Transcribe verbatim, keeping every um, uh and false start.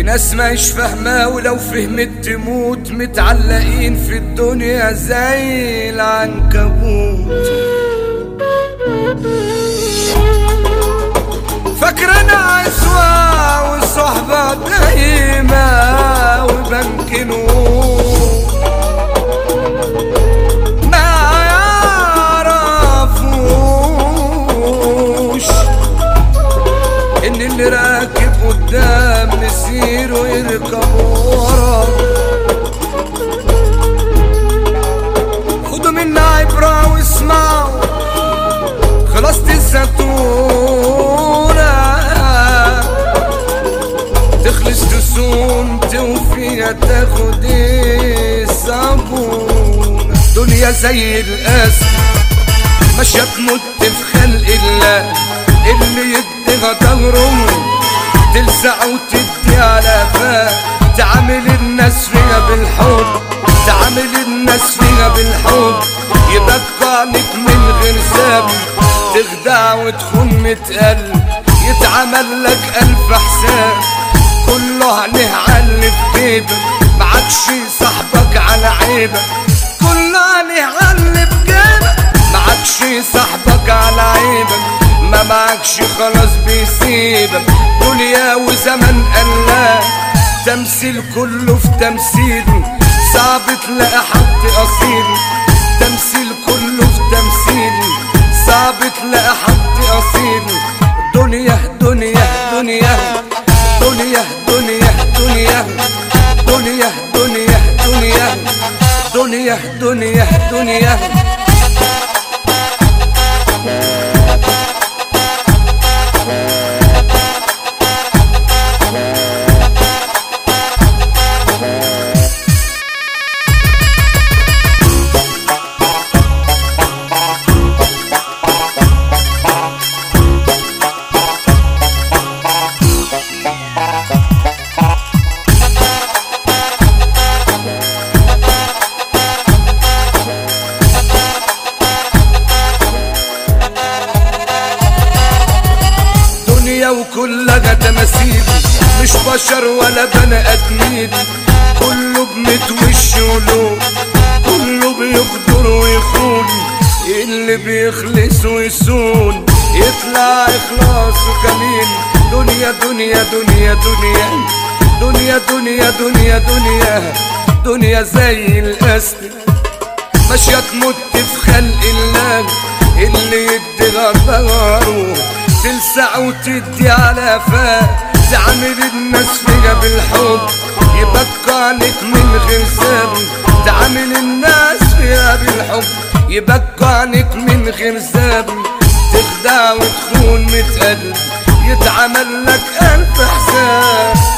ناس مش فاهمة ولو فهمت تموت، متعلقين في الدنيا زي العنكبوت. فاكرنا عزوة والصحبة دايمة وبنك نور، ما يعرفوش ان اللي راكب قدام مسير ويركب ورا. خدوا منا عبرة واسمعوا خلاص الزتونة، تخلص تصوم توفيها تاخد الصابونة. دنيا زي القاسم ماشية تموت في خلق الله، اللي يديها ضهره تلسع وتدي على فاه. تعامل الناس فيها بالحب، تعامل الناس فيها بالحب، يبقى عنك من غير سبب. تخدع وتخون متقلب، يتعمل لك ألف حساب. كله عليه علي في جيبك، معكش صاحبك على عيبك. كله عليه علي في جيبك، معكش صاحبك على عيبك. ما معكش خلاص بيسيبك. دنيا وزمن قلال، تمثيل كله في تمثيل، صعب تلاقي حد أصيل. تمثيل كله في تمثيل، صعب تلاقي حد أصيل. دنيا دنيا دنيا دنيا دنيا دنيا دنيا دنيا دنيا دنيا دنيا دنيا. وكلها تماثيل، مش بشر ولا بني ادمين. كله بمتوش ولون، كله بيغدر ويخون. اللي بيخلص ويسون يطلع اخلاص وكمين. دنيا دنيا دنيا دنيا دنيا دنيا دنيا دنيا دنيا زي الاسد ماشية تموت في خلق الله. اللي يديها ضهره تلسع وتدي على فاه. تعامل الناس فيها بالحب، يبقى عنك من غير سبب. تعامل الناس فيها بالحب، يبقى عنك من غير سبب. تخدع وتخون متقلب، يتعمل لك ألف حساب.